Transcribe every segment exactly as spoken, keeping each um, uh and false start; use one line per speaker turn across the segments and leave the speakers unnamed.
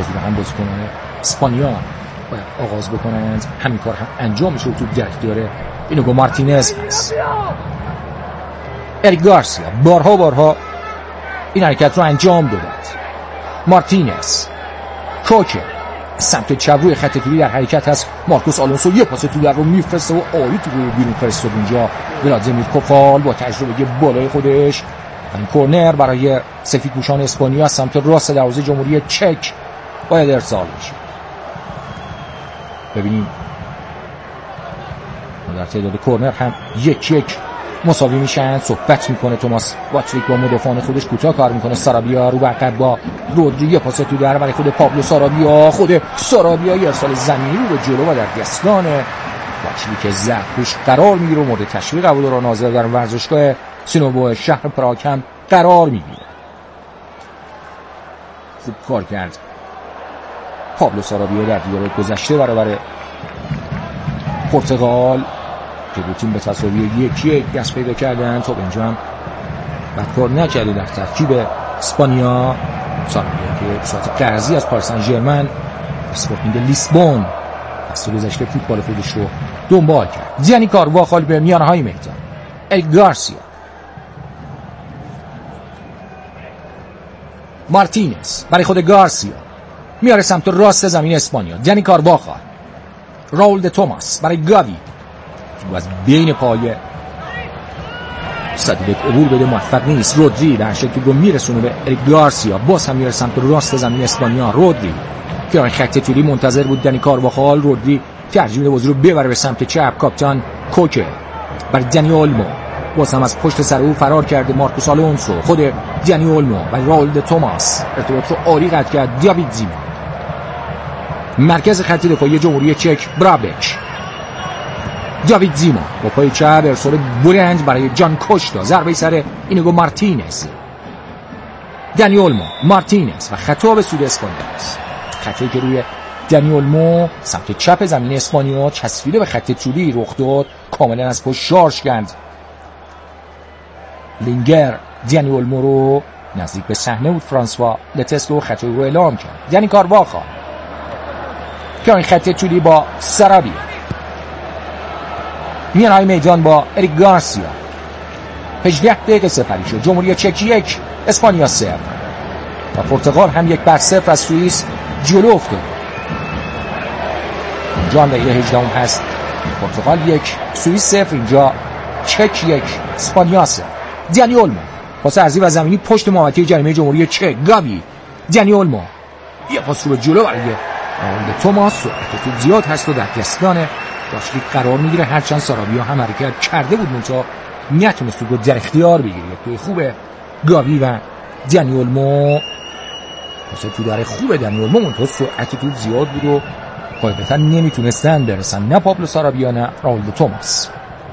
حضور هم بازیکنان اسپانیا باید آغاز بکنند. همین کار هم انجام میشه و توپ در اختیار اینوگو مارتینز هست. اریک گارسیا بارها بارها این حرکت رو انجام داد. مارتینز، کوکه سمت چپ روی خط توری در حرکت هست. مارکوس آلونسو یه پاس تو در رو میفرسته و عالی تو روی بیرون فرستاد. اونجا ولادیمیر کوفال با تجربه بالای خودش این کورنر برای سفیدپوشان اسپانیا از سمت راست دروازه جمهوری چک باید ارسال بشه. ببینیم در تعداد کورنر هم یک یک مساوی میشن. صحبت میکنه توماس واتریک با مدافعان خودش، کوتاه کار میکنه. سارابیا رو برقد با رودری، یه پاس تو در برای خود پابلو سارابیا. خود سارابیا یه ارسال زمینی رو به جلو و در دستان واتریک زخمش قرار میگیره و مورد تشویق هواداران حاضر در ورزشگاه سینوبو شهر پراگ هم قرار میگیره. خوب کار کرد پابلو سارابیا در دیدار گذشته برابر پرتغال که دو تیم به تساوی یک یک دست پیدا کردن. تا اینجا هم بدکار نکرده در ترکیب اسپانیا. سارابیا که صورت قرضی از پاریس سن ژرمن اسپورتینگ لیسبون فصل گذشته فوتبال خودش رو دنبال کرد. یعنی کارواخال به میانهای میدان. اریک گارسیا، مارتینز برای خود گارسیا میاره سمت راست زمین اسپانیا. یعنی کارواخال، راول د توماس برای گاوی و از بین پایه صدیق عبور بده، موفق نیست. رودری در شکل رو میرسونه به اریک گارسیا، باز هم میره سمت راست زمین اسپانیا. رودری که خط توری منتظر بود دنی کارواخال. رودری ترجیح میده بازی رو ببره به سمت چپ. کاپیتان کوکه برای دنی اولمو، باز هم از پشت سر او فرار کرده مارکوس آلونسو. خود دنی اولمو و راول د توماس ارتباط رو عالی قطع کرد. دیاوید زیما مرکز خط دفاعی جمهوری چک. برابچ، دیاوید زیما با پای چپ ارسال بلند برای جان کوشتا. ضربه سر اینوگو مارتینز. دنی اولمو، مارتینز و خطا به سود اسپانیا است. خطایی که روی دنی اولمو سمت چپ زمین اسپانیا چسبیده به خط طولی رخ داد، کاملا از پشت شارژ کرد. لینگر دنی اولمو رو نزدیک به صحنه بود. فرانسوا لتسکو خطایی رو اعلام کرد. یعنی کارواخال که این خط طولی با سارابیا میانهای میدان با اریک گارسیا. هجده دقیقه سپری شد. جمهوری چک یک، اسپانیا صفر و پرتغال هم یک بر صفر از سوئیس جلو افتاد. اینجا هم دقیقه هجده هم هست. پرتغال یک، سوئیس صفر. اینجا چک یک، اسپانیا صفر. دنی اولمو پاس عرضی و زمینی پشت محوطه جریمه جمهوری چک. گاوی، دنی اولمو یه پاس رو به جلو برای راول د توماس. سرعت توپ زیاد هست و در دستان واتریک قرار میگیره. هرچند سارابیا هم حرکت کرده بود منتها نتونست تو در اختیار بگیره. توی خوب گاوی و دنی اولمو، پاس تو در خوب دنی اولمو منتها سرعت توپ زیاد بود و قاعدتا نمیتونستن برسن نه پابلو سارابیا نه راول د توماس.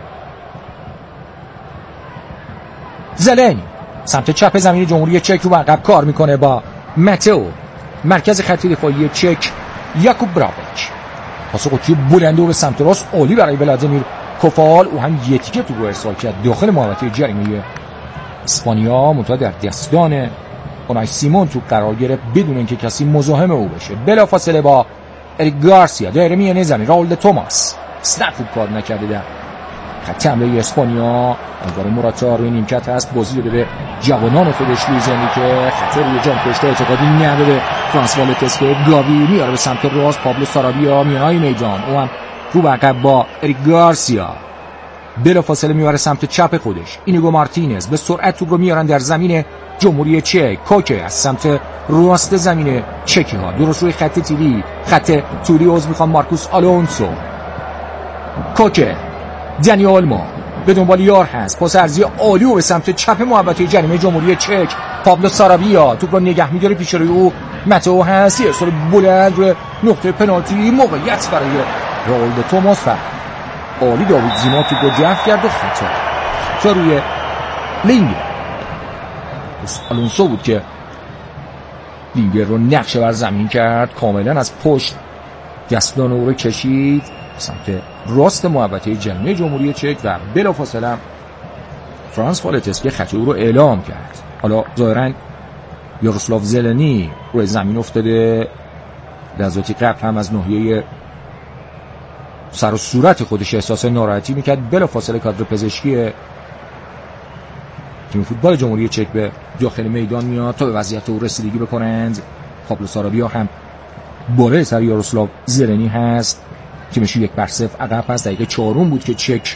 زلنی سمت چپ زمین جمهوری چک رو عقب کار میکنه با ماتئو. مرکز خط دفاعی چک یاکوب برابچ، پاس قطعی بلند و به سمت راست عالی برای ولادیمیر کوفال. او هم یه تیکه تو رو ارسال کرد داخل محوطه جریمه اسپانیا، منتها در دستان اونای سیمون تو قرار گرفت بدون اینکه کسی مزاحم او بشه. بلافاصله با اریک گارسیا دایره میانه زمین. راول د توماس اسنپ خوب کار نکرده در خط حمله اسپانیا. انگار موراتا روی نیمکت هست، بازی داده به جوانان خودش. لوزنی که خطر روی جان کوشتا اعتقادی نداره. فرانسوا لتسکو گاوی میاره به سمت راست. پابلو سارابیا میانهای میدان، او هم رو به عقب با اریک گارسیا. بلافاصله میاره سمت چپ خودش. اینوگو مارتینز به سرعت توپ رو میارن در زمین جمهوری چک. کوکه از سمت راست زمین چکی ها درست روی خط تیری خط توری عضو میخوام مارکوس آلونسو. کوکه، دنی اولمو به دنبال یار هست. پاس عرضی عالی و به سمت چپ محوطه جریمه جمهوری چک. پابلو سارابیا توپ رو نگه می‌داره، پیش روی او ماتئو هست. ارسال بلند روی نقطه پنالتی، موقعیت برای راول د توماس و عالی داوید زیما توپ رو دفع کرد و خطا خطا روی لینگر. آلونسو بود که لینگر رو نقشه بر زمین کرد، کاملا از پشت دستان او رو کشید سمت راست محوطه جریمه جمهوری چک و بلافاصله فرانسوا لتسکو خطا او رو اعلام کرد. حالا ظاهرا یاروسلاو زلنی روی زمین افتاده لحظاتی قبل هم از ناحیه سر و صورت خودش احساس ناراحتی میکرد. بلافاصله کادر پزشکی تیم فوتبال جمهوری چک به داخل میدان میاد تا به وضعیت او رسیدگی بکنند. پابلو سارابیا هم بالای سر یاروسلاو زلنی هست. تیمش یک بر صفر عقب هست. دقیقه چهارم بود که چک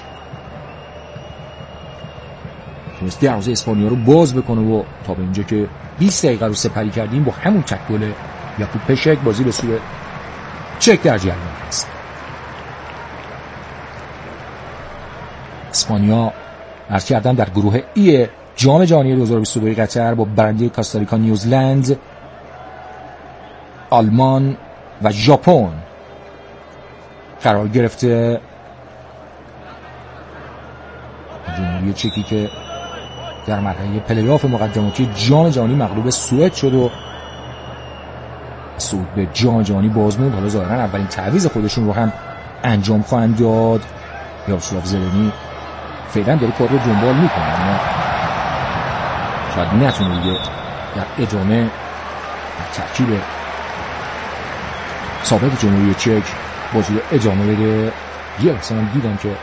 تونست دروازه اسپانیا رو باز بکنه و تا به اینجا که بیست دقیقه رو سپری کردیم با همون تک گل یاکوب پشک بازی به سوی چک در جریان است. اسپانیا عرض کردم در گروه ای جام جهانی دو هزار و بیست و دو قطر با برنده کاستاریکا، نیوزلند، آلمان و ژاپن قرار گرفته. جمهوری چکی که در مرحله پلی‌آف مقدماتی جام جهانی مغلوب سوئد شد و صعود به جام جهانی باز موند. حالا ظاهرا اولین تعویض خودشون رو هم انجام خواهند داد. یاروسلاو زلنی فعلا داره کار رو دنبال میکنه اما شاید نتونه دیگه در ادامه ترکیب سابق جمهوری چک بازی رو ادامه بده. یه مثلا دیدم که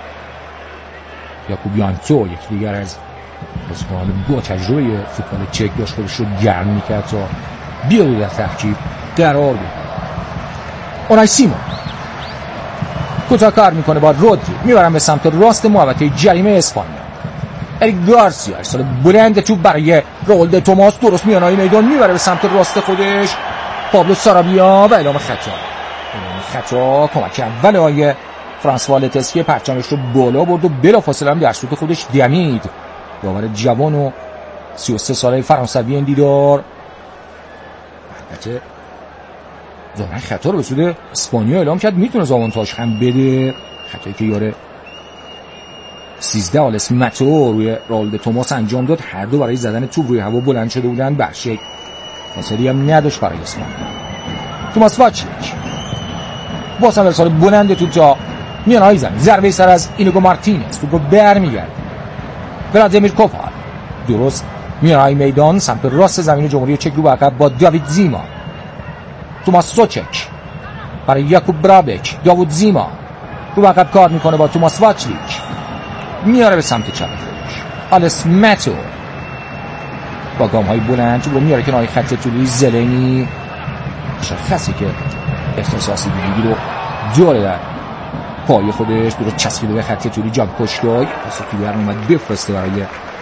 یاکوب یانتو یک دیگر از بازیکنان با تجربه فوتبال چک داشت خودش رو گرم میکرد تا بیاد در ترکیب قرار بده. اونای سیمون کوتاه کار میکنه با رودری، میبرن به سمت راست محوطه جریمه اسپانیا. اریک گارسیا ارسال بلند توپ برای رولد توماس، درست میانهای میدان میبره به سمت راست خودش. پابلو سارابیا و اعلام خطا. اعلام خطا کمک اول آقای فرانسوا لتسکی پرچمش رو بالا برد و بلافاصله هم در سوت خودش دمید. داور جوان و سی و سه ساله فرانسوی این دیدار البته ظاهرا خطا رو به سود اسپانیا اعلام کرد. میتونه زاوانتاژ هم بده. خطایی که یاره سیزده آلس متو روی رولد توماس انجام داد. هر دو برای زدن توپ روی هوا بلند شده بودن. برشک فاصله هم نداشت برای اسپانیا. توماس واچلیک باز هم ارسال بلند توپ تا میانهای زمین. ضربه سر از اینگو مارتینز. توپ رو برمیگرده. ولادیمیر کوپال درست میانهای میدان سمت راست زمین جمهوری چک رو به عقب با داوید زیما. توماس سوچک برای یاکوب برابک. داوود زیما رو به عقب کار میکنه با توماس واچلیک. میاره به سمت چپ خودش. آلس متو با گام های بلند تو رو میاره کنار خط طولی. زلنی شخصی که احساس آسیب‌دیدگی رو داره در پای خودش، درست چسبیده به خط طولی. جان کوشتای واسه توی برنامه اومد بفرسته برای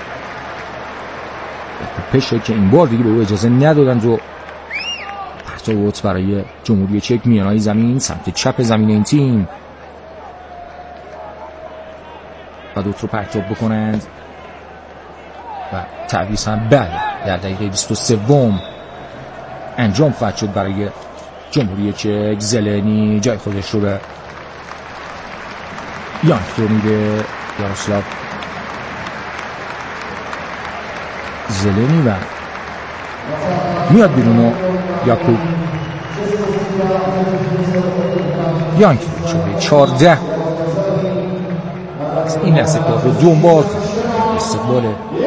پشه که این بار دیگه به او اجازه ندادن و پرتاوت برای جمهوری چک میانهای زمین سمت چپ زمین این تیم و دوت رو پرتاب بکنند و تعویض هم بله در دقیقه بیست و سه انجام خواهد شد برای جمهوری چک. زلنی جای خودش رو به یانک رو میده. یاروسلاو زلنی و میاد بیرون و یاکوب یانک شده چارده این استقبال رو دنبال استقبال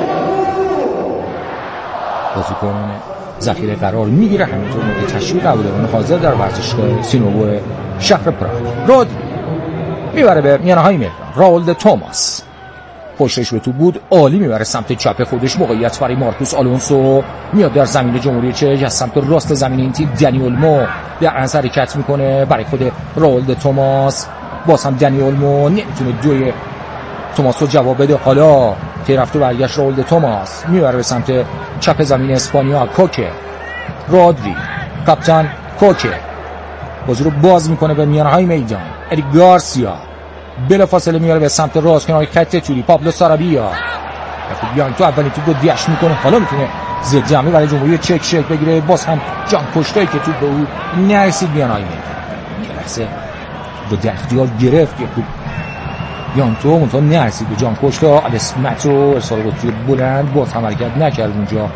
بازیکنان ذخیره قرار میگیره. همینطور مورد تشویق هواداران حاضر در ورزشگاه سینوو شهر پراگ. رودری میبره به میانهای میدان. راولد توماس پشتش به تو بود، عالی میبره سمت چپ خودش. موقعیت برای مارکوس آلونسو میاد در زمین جمهوری چک از سمت راست زمین این تیم. دنی اولمو در انصر حرکت میکنه برای خود راولد توماس. باز هم دنی اولمو نمیتونه دوی توماس رو جواب بده. حالا طرف تو برگشت راولد توماس میبره به سمت چپ زمین اسپانیا. کوکه رودری کاپیتان کوکه بازی رو باز میکنه به میانهای میدان. اریک گارسیا بلافاصله میاره به سمت راست کنار خط طولی. پابلو سارابیا یاکوب تو اولین توپ رو دیش میکنه. حالا میتونه ضد جمعی برای جمهوری چک شک بگیره. باز هم جان کوشتایی که توپ به او نرسید میانهای میدان. یه لحظه رو در اختیار گرفت یاکوب یانتو منتها نرسید به جان کوشتا. آلس متو ارسال رو توی بلند باز هم حرکت نکرد اونجا.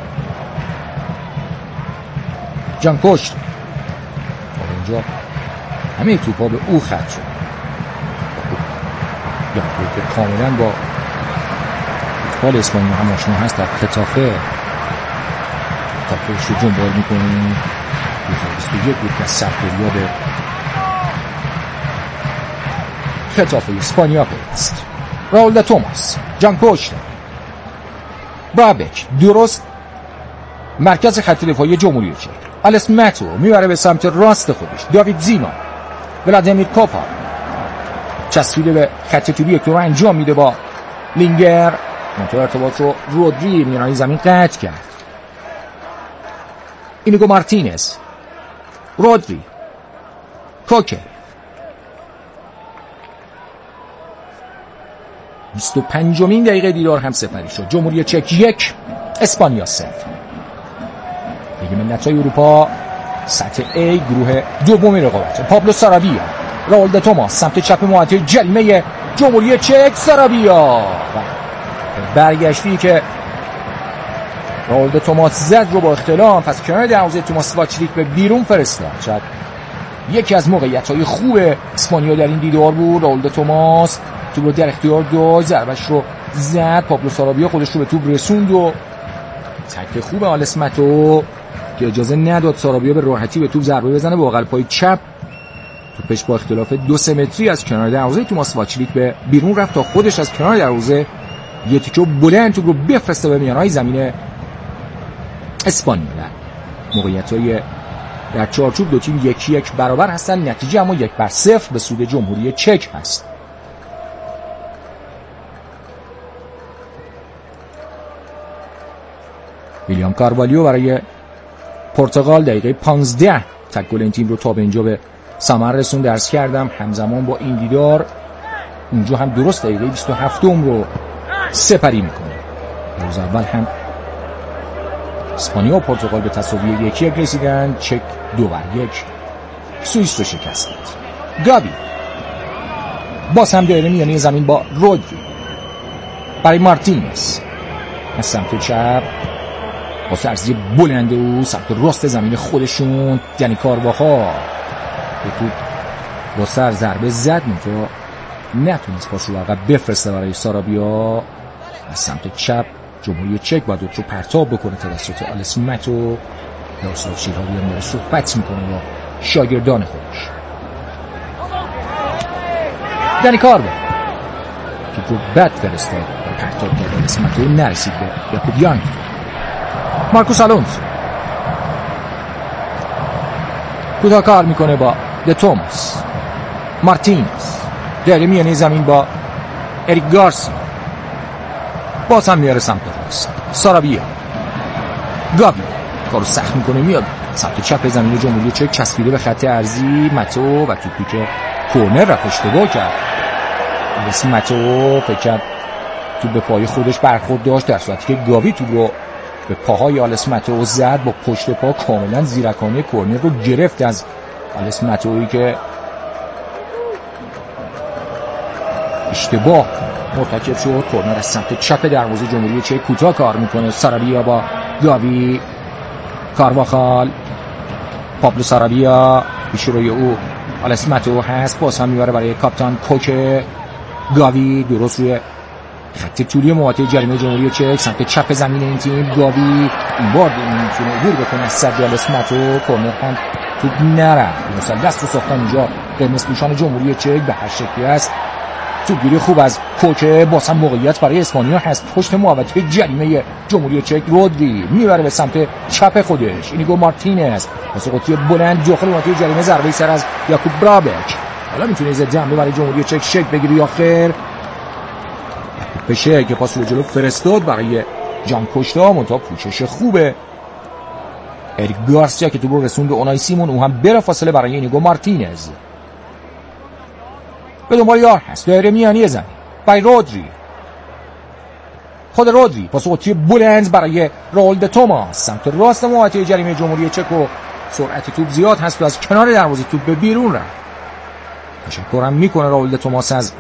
جان کوشتا اونجا همه توپا به او خط شد. یانتو که کاملا با فوتبال اسپانیا هم آشنا هست در خطافه تاپش رو جنبال میکنیم. دو هزار و بیست و یک بود که از سرپریا به خطاف اسپانیا پیوست. راول د توماس، جان کوشتا، برابچ، درست مرکز خط دفاعی جمهوری چک. آلس ماتو میبره به سمت راست خودش. داوید زیما، ولادیمیر کوپا چسبیده به خط توری یک رو انجام میده با لینگر. منطقه ارتباط رو رودری میانه زمین قطع کرد. اینیگو مارتینز، رودری، کوکه. بیست و پنجمین دقیقه دیدار هم سپری شد. جمهوری چک یک، اسپانیا صفر. لیگ ملت‌های اروپا سطح A گروه دومی رقابت. پابلو سارابیا، راول د توماس سمت چپ محوطه جریمه جمهوری چک. سارابیا برگشتی که راول د توماس زد رو با اختلاف از کنار دروازه توماس واچلیک به بیرون فرستاد. شاید یکی از موقعیت‌های خوب اسپانیا در این دیدار بود. راول د توماس توپ رو در اختیار داشت، ضربش رو زد. پابلو سارابیا خودش رو به توپ رسوند و تکل خوب آلس ماتو که اجازه نداد سارابیا به راحتی به توپ ضربه بزنه. با بغل پای چپ توپش با اختلاف دو سه متری از کنار دروازه توماس واچلیک به بیرون رفت تا خودش از کنار دروازه یه تیکه بلند توپ رو بفرسته به میانهای زمین اسپانیا. موقعیت‌های در چارچوب دو تیم یکی یک برابر هستن. نتیجه اما یک بر صفر به سود جمهوری چک هست. ویلیام کاروالیو برای پرتغال دقیقه پانزده تک گل این تیم رو تا به اینجا به ثمر رسوند. درس کردم همزمان با این دیدار اونجا هم درست دقیقه بیست و هفتم رو سپری میکنه. روز اول هم اسپانیا و پرتغال به تساوی یکی یک رسیدن. چک دو بر یک سوئیس رو شکست داد. گابی باز هم دایره میانه زمین با رودری برای مارتینز از سمت چپ با سرزی بلند او سمت راست زمین خودشون. یعنی کارواخال به توپ با سر ضربه زد منتها نتونست پاش رو عقب بفرسته برای سارابیا. از سمت چپ جمهوری چک باید رو پرتاب بکنه توسط آلس ماتو. یاسلاو شیرهاوی هم داره صحبت میکنه با شاگردان خودش. یعنی کارواخال توپ رو بد فرستاد و پرتاب کرد. آلس ماتو نرسید به یاکوب یانگ. مارکوس آلونسو کوتاه کار میکنه با د توماس. مارتینز داره میانه زمین با اریک گارسیا. باز هم میاره سمت راست. سارابیا، گابی کارو سخت میکنه میاد سمت چپ زمین جمهوری چک چسبیده به خط ارضی. ماتو و توپی که کورنر رفت اشتباه کرد. مثل ماتو فکر کرد توپ به پای خودش برخورد داشت در صورتی که گاوی توپ رو به پاهای آلس ماتو زد. با پشت پا کاملا زیرکانه کورنر رو گرفت از آلس ماتویی که اشتباه مرتکب شد. کورنر از سمت چپ دروازه جمهوری چک کوتاه کار میکنه. سارابیا با گاوی، کارواخال، پابلو سارابیا پیش روی او آلس ماتو هست. باز هم میبره برای کاپیتان کوکه. گاوی درست روی خط طولی محوطه جریمه جمهوری چک سمت چپ زمین این تیم. گاوی این بار میتونه عبور بکنه از صد آلس ماتو. کورنر هم توپ نرفت. مثلا دست رو ساختن اینجا قرمز پوشان جمهوری چک به هر شکلی است. توپگیری خوب از کوکه. باز هم موقعیت برای اسپانیا هست. پشت محوطه جریمه جمهوری چک رودری میبره به سمت چپ خودش. اینیگو مارتینز واسه قطی بلند داخل محوطه جریمه ضربه سر از یاکوب برابچ. حالا میتونه ضد حمله برای جمهوری چک شک بگیری یا خیر. بشه که پاس رو جلو فرستاد برای جان کوشتا. منتها پوشش خوبه اریک گارسیا که توپ رو رسوند به اونای سیمون. او هم بلا فاصله برای اینیگو مارتینز به دنبال یار هست. دایره میانی زمین برای رودری. خود رودری پاس قطعی بلند برای راول د توماس سمت راست محوطه جریمه جمهوری چک و سرعت توپ زیاد هست و از کنار دروازه توپ به بیرون رفت. تشکرم میکنه راول د توماس از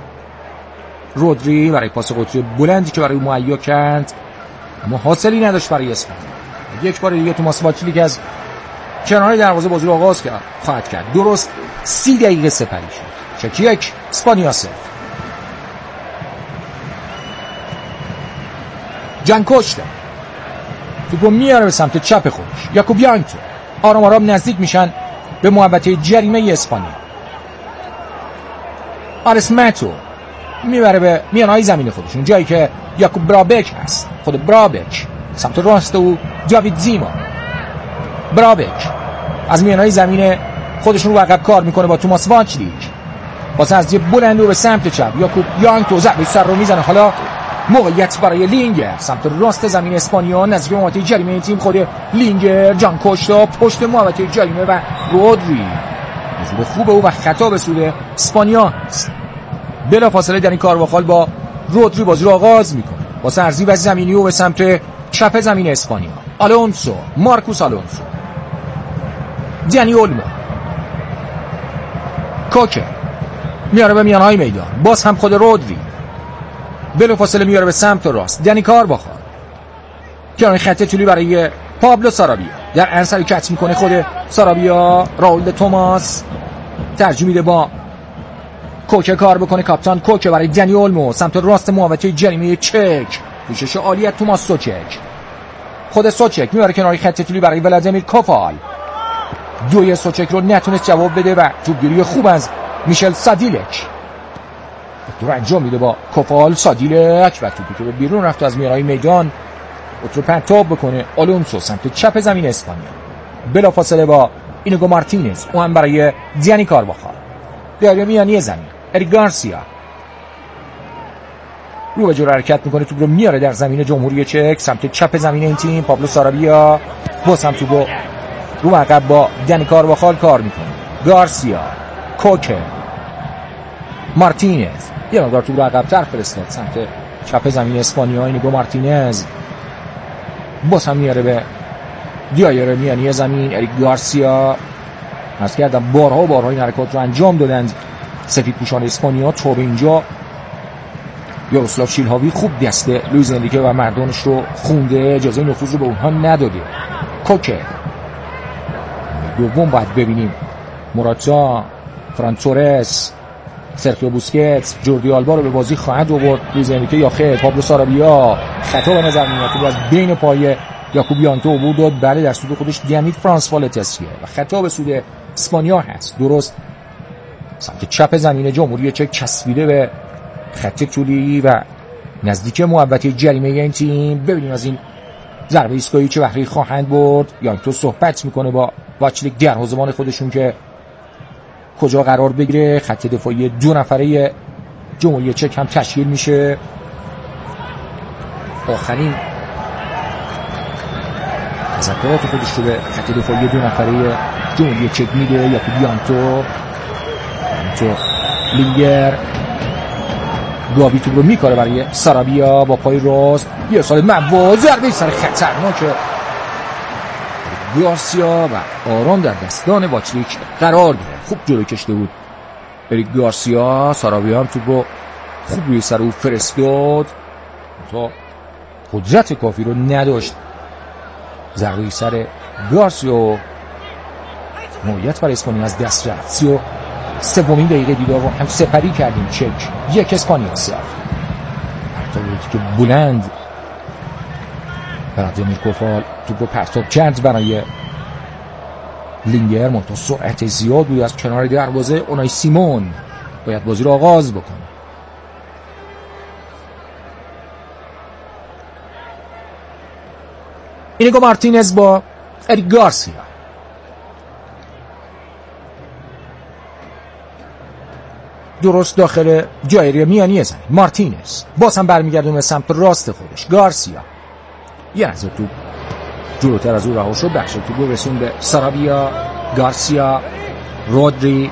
رودری برای پاس قطعی بلندی که برای او مهیا کرد اما حاصلی نداشت برای اسپانیا. یک بار دیگه توماس واچلیک از کنار دروازه بازی رو آغاز کرد خواهد کرد. درست سی دقیقه سپری شد. چک یک، اسپانیا صفر. جان کوشتا توپ رو میاره به سمت چپ خودش. یاکوب یانگ آرام آرام نزدیک میشن به محوطه جریمه اسپانیا. آلس ماتو میبره به میانهای زمین خودشون، جایی که یاکوب برابک هست. خود برابک سمت راست او جاوید زیما. برابک از میانهای زمین خودشون رو عقب کار میکنه با توماس واچلیک. واسه از یه بلند و به سمت چپ یاکوب یانگتو ضربه سر رو میزنه. حالا موقعیت برای لینگر سمت راست زمین اسپانیا، نزدیک محوطه جریمه این تیم. خود لینگر، جان کوشتا پشت محوطه جریمه و رودری نزول خوب او و خطا به سود اسپانیا هست. بلافاصله در این کارواخال با رودری بازی رو آغاز میکنه واسه ارزی و زمینی و به سمت چپ زمین اسپانیا. آلونسو، مارکوس آلونسو، دنی اولمو، کوکه میاره به میانهای میدان. باز هم خود رودری بلافاصله میاره به سمت راست. دنی کارواخال کنار خط طولی برای پابلو سارابیا. در عرض حرکت میکنه خود سارابیا. راول توماس ترجیح میده با کوکه کار بکنه. کاپیتان کوکه برای دنی اولمو سمت راست محوطه جریمه چک. پوشش عالی توماس سوچک. خود سوچک میاره کنار خط طولی برای ولادیمیر کوفال. دوی سوچک رو نتونست جواب بده و توپگیری خوب از میشل سادیلک دور انجام میده با کوفال. سادیلک و توپی که به بیرون رفت از میانهای میدان رو پرتاب بکنه. آلونسو سمت چپ زمین اسپانیا. بلافاصله با اینگو مارتینز او هم برای دنی کارواخال. دایره میانی زمین اریک گارسیا رو به جلو حرکت میکنه. توپ رو میاره در زمین جمهوری چک سمت چپ زمین این تیم. پابلو سارابیا باز هم توپ رو عقب با دنی کارواخال کار میکنه. گارسیا، کوکه، مارتینز یه مقدار توپ رو عقب تر فرستاد سمت چپ زمین اسپانیا. اینگو مارتینز باز هم میاره به دایره میانی زمین اریک گارسیا. از کردم بارها و بارها این حرکات رو انجام دادند سفید پوشان اسپانیا. تو به اینجا یاروسلاو شیلهاوی خوب دست لوئیز انریکه و مردانش رو خونده، اجازه نفوذ رو به اونها نداده. کوکه دوم باید ببینیم موراتا، فران تورس، سرخیو بوسکتس، جوردی آلبا رو به بازی خواهد آورد لوئیز انریکه یا خیر. پابلو سارابیا خطا به نظر میاد که از بین پای یاکوب یانگتو عبور داد. بله در سود خودش دیامید فرانسوا لتسیه و خطا به سود اسپانیا هست. درست سمت چپ زمین جمهوری چک چسبیده به خط طولی و نزدیک محوطه جریمه این تیم. ببینیم از این ضربه ایستگاهی چه بهره خواهند برد. یانگتو صحبت میکنه با واچلیک در حوزه‌بان خودشون که کجا قرار بگیره. خط دفاعی دو نفره جمهوری چک هم تشکیل میشه. آخرین تذکرات خودش رو به خط دفاعی دو نفره جمهوری چک میده. یاکوب یانگتو، تو لینگر، گاوی تو رو میکاره برای سارابیا با پای راست. یه سال مواز ضربه سر خطرناک گارسیا و آرام در دستان واچلیک قرار گرفت. خوب جلو کشیده بود اریک گارسیا. سارابیا هم تو رو خوب روی سر او فرستاد تا قدرت کافی رو نداشت. ضربه سر گارسیا موقعیت برای اسپانیا از دست رفت. سی و سومین دقیقه دیدار رو هم سپری کردیم. چک یک اسپانیا صفر. حتی که بلند ولادیمیر کوفال توپ رو پرتاب کرد برای لینگر. منتها سرعت زیاد بود از کنار دروازه. اونای سیمون باید بازی رو آغاز بکنه. اینگو مارتینز با اریک گارسیا. درست داخل دایره میانی زمین. مارتینز باز هم برمیگردونه به سمت راست خودش. گارسیا یه از تو جلوتر از او رها شد. بخش تو رسون به سارابیا. گارسیا، رودری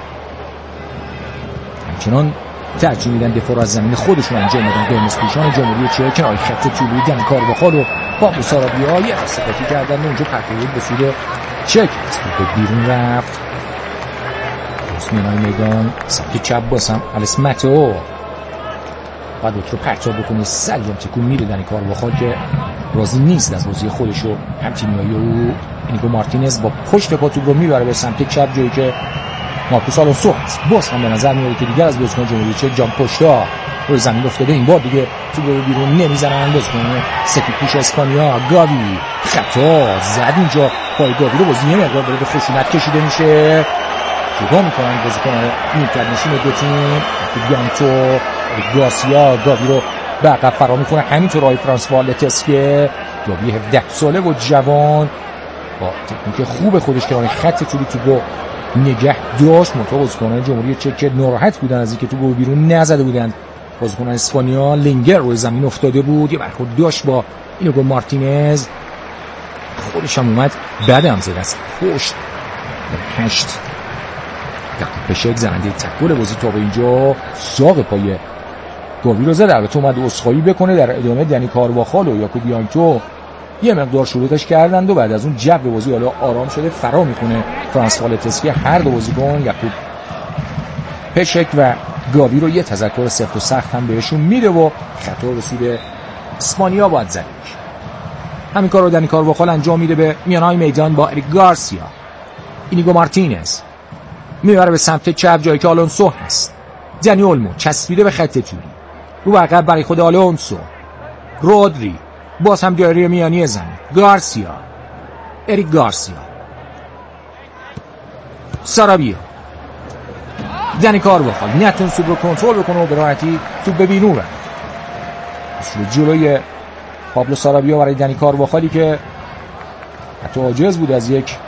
همچنان ترجیح میدن دفاع رو از زمین خودشون انجام بدن. قرمز پوشان جمهوری چک کنار خط طولی دنی کارواخال و پابلو سارابیا یه استفاده کردن اونجا پرتاب به سود چک. به بیرون رفت. میانهای میدان سمت چپ باسم آلس ماتو بعد رو پرتاب بکنه. سریم تکون میده دنی کارواخال که راضی نیست از بازی خودش و هم تیمیایی او. اینگو مارتینز با پشت پا توپ رو میبره به سمت چپ جایی که مارکوس آلونسو هست. باز هم به نظر میاد که دیگر از بازیکن جمهوری چک جان کوشتا روی زمین افتاده. این بار دیگه تو به بیرون نمیزنن. بازیکن سفید پوش اسپانیا گاوی خطا زد اینجا، پای گاوی رو بازی یه مقدار داره به خشونت کشیده میشه. جدا میکنن بازیکن نیمکت نشین دو تیم. بیانتو گارسیا گاوی رو به عقب فرا میکنه، همینطور آقای فرانسوا لتسکه گاوی هفده ساله و جوان با تکنیک خوب خودش کنار خط طولی توپو نگه داشت. منتها بازیکنان جمهوری چک ناراحت بودن از اینکه توپو بیرون نزده بودند. بازیکن اسپانیا لینگر روی زمین افتاده بود، یه برخورد داشت با اینوگو مارتینز، خودش هم اومد بعدم زد از پشت هشت یعقوب پشک زننده تکل بازی تا به اینجا ساق پای گاوی رو زد. البته اومد عذرخواهی بکنه. در ادامه دنی کارواخال و یاکوب بیانکو یه مقدار شروعش کردند و بعد از اون جو بازی حالا آرام شده. فرا میکنه فرانسوا لتسکی هر دو بازیکن یعقوب پشک و گاوی رو یه تذکر سفت و سخت هم بهشون میده و خطا رسید اسپانیا باید زد. همین کار رو دنی کارواخال انجام میده به میانهای میدان با اریک گارسیا. اینیگو مارتینز میبره به سمت چپ جایی که آلونسو هست. دنی اولمو چسبیده به خط طولی رو عقب برای خود آلونسو. رودری باز هم دایره میانی زمین. گارسیا اریک گارسیا سارابیا دنی کارواخال نتون سوپ رو کنترل بکنه و به راحتی توپ به بیرون رفت. اصول جلوی پابلو سارابیا برای دنی کارواخالی که حتی عاجز بود از یک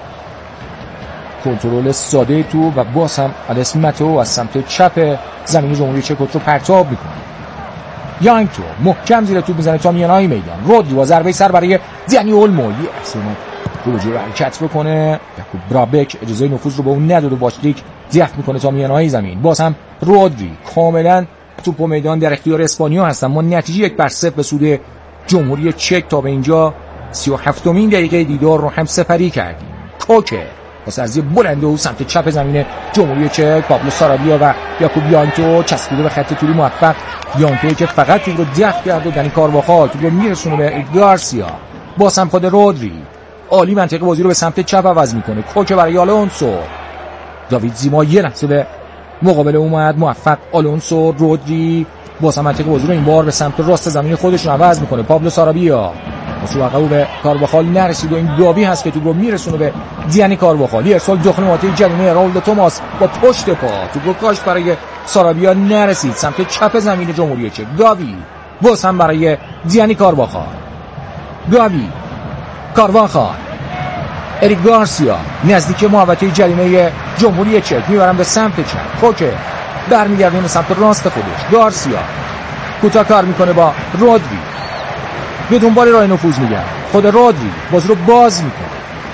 کنترل ساده تو و باز هم آلس ماتو از سمت چپ زمین جمهوری چک رو پرتاب میکنه. یانگ تو محکم زیر توپ میزنه تا میانهای میدان. رودری با ضربه سر برای دنی اولمو یه اصلا رو جلو حرکت بکنه. یعقوب برابک اجازه نفوذ رو به اون نداد و باشلیک دفع میکنه تا میانهای زمین. باز هم رودری کاملا توپ و میدان در اختیار اسپانیا هستن. ما نتیجه یک بر صفر به سود جمهوری چک تا به اینجا سی و هفتمین دقیقه دیدار رو هم سپری کردیم. کوکه واسه از یه بلنده و سمت چپ زمین جمهوری چک. پابلو سارابیا و یاکوب یانتو چسبیده به خط طولی موفق. یانتو که فقط توپ رو دفع کرد و دنی کارواخال توپ رو میرسونه به گارسیا. باز هم خود رودری عالی منطقه بازی رو به سمت چپ عوض میکنه. کوکه برای آلونسو. داوید زیما یه لحظه به مقابله اومد موفق. آلونسو رودری باز هم منطقه بازی رو این بار به سمت راست زمین خودشون عوض میکنه. پابلو سارابیا واسه واقعا به کارواخال نرسید و این گاوی هست که توپ رو میرسونه به دنی کارواخال. ارسال داخل منطقه جریمه راول توماس با پشت پا توپ رو کاش برای سارابیا نرسید سمت چپ زمین جمهوری چک. گاوی باز هم برای دنی کارواخال. گاوی کارواخال اریک گارسیا نزدیک محوطه جریمه جمهوری چک میبرن به سمت چپ. کوکه برمیگردونه به سمت راست خودش. گارسیا کوتاه کار میکنه با رودری به دنبال راه نفوذ میگرد. خود رودری بازی رو باز میکنه.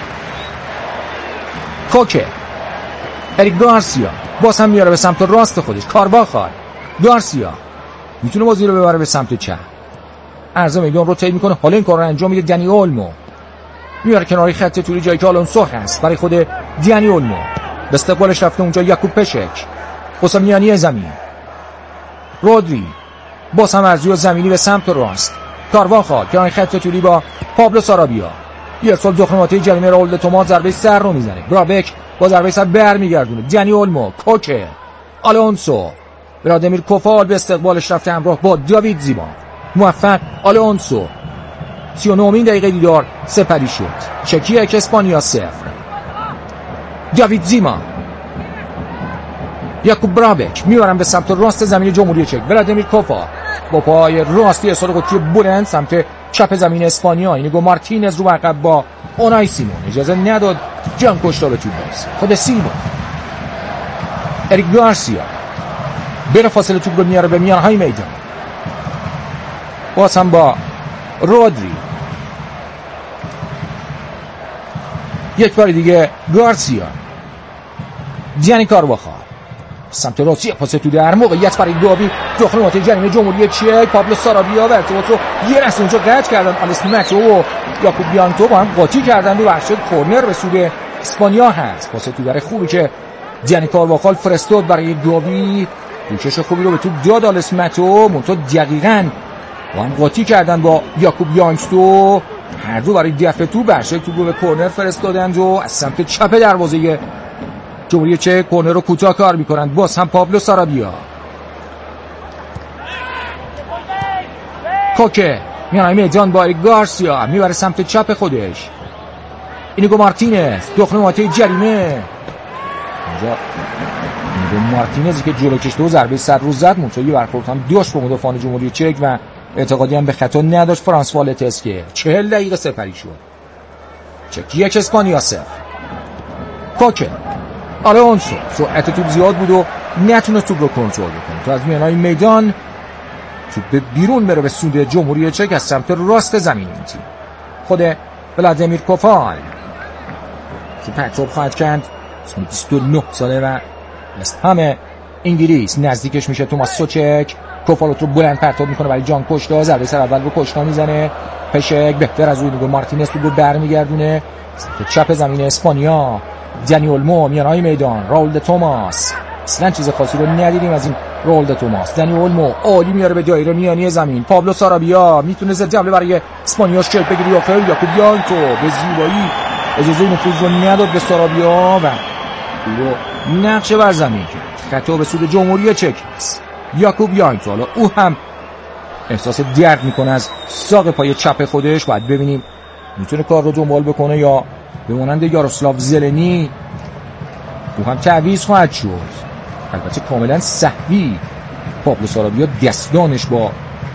کوکه اریک گارسیا باز هم میاره به سمت راست خودش. کارواخال گارسیا میتونه بازی رو ببره به سمت چپ. عرض میدان رو طی میکنه. حالا این کار رو انجام میده دنی اولمو. میاره کناری خط طولی جایی که آلونسو هست برای خود دنی اولمو. به استقبالش رفته اونجا یعقوب پشک. واسه میانی زمین. رودری باز هم ارزی و زمینی به سمت راست. کارواخال کنار خط طولی با پابلو سارابیا. یه ارسال داخل منطقه جریمه راول توماس ضربه سر رو میزنه. برابک با ضربه سر برمیگردونه. دنی اولمو. کوکه آلونسو. ولادیمیر کوفال به استقبالش رفته همراه با داوید زیما. موفق. آلونسو سی و نهمین دقیقه دیدار سپری شد. چکی یک اسپانیا صفر. داوید زیما یعقوب برابک میبرن به سمت راست زمین جمهوری چک. ولادیمیر کوفال با پای راستی ارسال قطری بلند سمت چپ زمین اسپانیا. اینیگو مارتینز رو عقب با اونای سیمون اجازه نداد جان کشتا به توپ برسه. خود سیمون اریک گارسیا بره فاصله توپ رو میاره به میانهای میدان. باز هم با رودری یک بار دیگه گارسیا. دنی کارواخال سمت راستی پاس تو در موقعیت برای گاوی داخل منطقه جریمه جمهوری چک. پابلو سارابیا و ارتباط رو یه لحظه اونجا قطع کردن. آلس ماتو و یاکوب بیانتو با هم قاطی کردن و ورشد کورنر به سود اسپانیا هست. پاس تو در خوبی که دنی کارواخال فرستاد برای گاوی. کوشش خوبی رو به توپ داد آلس ماتو. منتها دقیقاً با هم قاطی کردن با یاکوب بیانتو. هر دو برای دفع توپ ورشد توپ رو به کورنر فرستادند و از سمت چپ دروازه جمهوری چک کورنر رو کوتاه کار میکنند. باز هم پابلو سارابیا کوکه میانای میدان با گارسیا میبره سمت چپ خودش. اینیگو مارتینز داخل منطقه جریمه. اینجا اینیگو مارتینزی که جلو کشته و ضربه سر رو زد، منتها یه برخورد هم داشت با مدافعان جمهوری چک و اعتقادی هم به خطا نداشت فرانسوا لتسکه. چهل دقیقه سپری شد. چک یک اسپانیا صفر. کوکه آلونسو سرعت توپ زیاد بود و نتونست توپ رو کنترل کنه تو از میانای میدان توپ به بیرون بره به سود جمهوری چک از سمت راست زمین. این تیم خود ولادیمیر کوفال که پرتاب خواهد کرد، بیست و نه ساله و از همه انگلیس نزدیکش میشه. توماس سوچک کوفال رو بلند پرتاب میکنه برای جان کوشتا، ضربه سر اول رو کوشتا میزنه. پشک بهتر از اون میگه مارتینز رو برمیگردونه سمت چپ زمین اسپانیا. دنی اولمو میانهای میدان، راول د توماس اصلا چیز خاصی رو ندیدیم از این راول د توماس. دنی اولمو عالی میاره به دایره میانی زمین. پابلو سارابیا میتونه ضد حمله برای اسپانیا شکل بگیره یا خیر. یاکوب یانتو به زیبایی اجازه نفوذ رو نداد به سارابیا و او رو نقشه بر زمین کرد. خطا به سود جمهوری چک است. یاکوب یانتو حالا او هم احساس درد میکنه از ساق پای چپ خودش. باید ببینیم میتونه کار رو دنبال بکنه یا به مانند یاروسلاو زلنی او هم تعویض خواهد شد. البته کاملا سهوی پابلو سارابیا دستانش با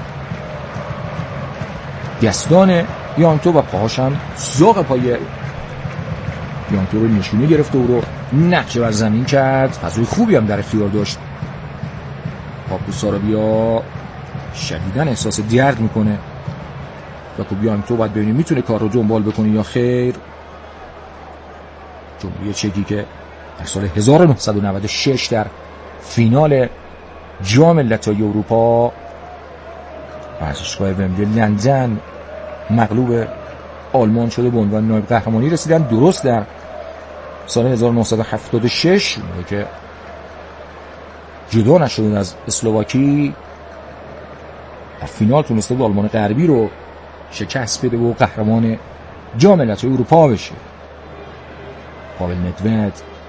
دستان یانتو و پاهاش هم ساق پای یانتو رو نشونه گرفت و او رو نقشه بر زمین کرد. فضای خوبی هم در اختیار داشت پابلو سارابیا. شدیداً احساس درد میکنه یاکوب یانتو. باید ببینیم میتونه کار رو دنبال بکنه یا خیر. جمهوری چکی که در سال هزار و نهصد و نود و شش در فینال جام ملت‌های اروپا ورزشگاه ومبلی لندن مغلوب آلمان شده به عنوان نایب قهرمانی رسیدن. درست در سال هزار و نهصد و هفتاد و شش که جدا نشدن از اسلواکی در فینال تونسته بود آلمان غربی رو شکست بده و قهرمان جام ملت‌های اروپا بشه. پاول ندوید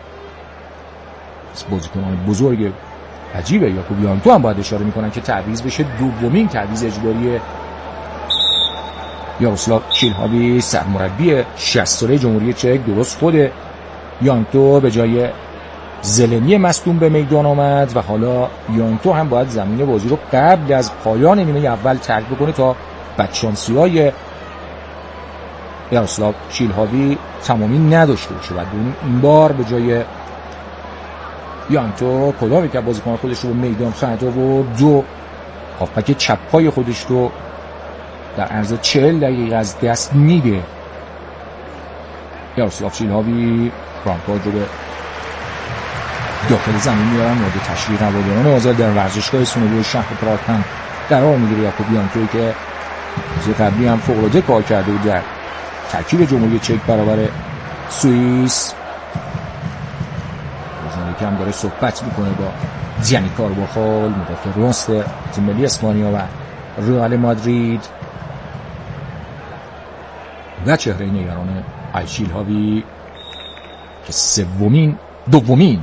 بازیکنان بزرگ عجیبه. یاکوب یانتو هم باید اشاره میکنن که تعویض بشه. دومین تعویض اجباری یاروسلاو شیلهاوی سرمربی شصت ساله جمهوری چک. درست خود یانتو به جای زلنی مصدوم به میدان آمد و حالا یانتو هم باید زمین بازی رو قبل از پایان نیمه اول ترک بکنه تا بدشانسی‌های یاروسلاو شیلهاوی تمامی نداشته باشه. بعد این بار به جای یانتو کدامی که بازیکن خودش رو به میدان خواهد آورد. دو هافبک چپ پای خودش رو در عرض چهل دقیقه از دست میده. یاروسلاو شیلهاوی برانکارد رو به داخل زمین میارن. مورد تشویق هواداران آزاد در ورزشگاه سونوبو شهر پراگ هم قرار میگیره. یاکوب یانتویی که روز قبلی هم فوق‌العاده کار کرده بود در ترکیب جمهوری چک برابر سوئیس. روزانه که هم داره صحبت میکنه با جانی کارواخال مدافع راست تیم ملی اسپانیا و رئال مادرید و چهره نگران شیلهاوی که سومین دومین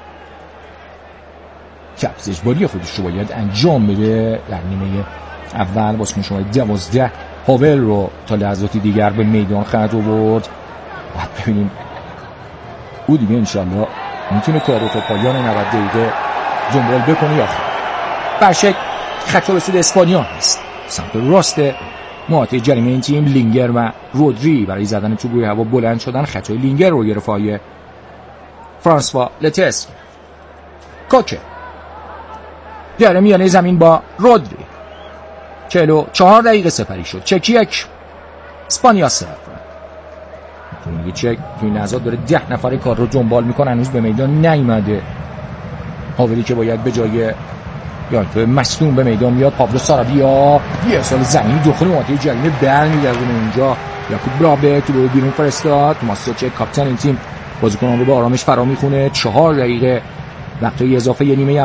کپس اجباری خودش رو باید انجام بده در نیمه اول. بازیکن شماره دوازده هاول رو تا لحظاتی دیگر به میدان خواهد آورد. باید ببینیم او دیگه انشالله میتونه کار رو تا پایان نود دقیقه دنبال بکنه یا خیر. برشک خطا به سود اسپانیا هست. سمت راست محوطه جریمه این تیم لینگر و رودری برای زدن توپ روی هوا بلند شدن. خطای لینگر رو گرفت های فرانسوا لتسک. کوکه در میانه زمین با رودری. چهل و چهار دقیقه سپری شد. چک یک اسپانیا صفر. جمهوری چک توی این لحظات داره ده نفره کار رو دنبال میکنه. هنوز به میدان نیومده. هاولی که باید به جای یانتو مصدوم به میدان میاد. پابلو سارابیا یه سال زمینی داخل منطقه جریمه برمیگردونه اونجا. یاکوب برابه تو رو بیرون فرستاد. توماس سوچک کاپیتان این تیم بازیکنان رو به آرامش فرا میخونه. چهار دقیقه وقت اضافه نیمه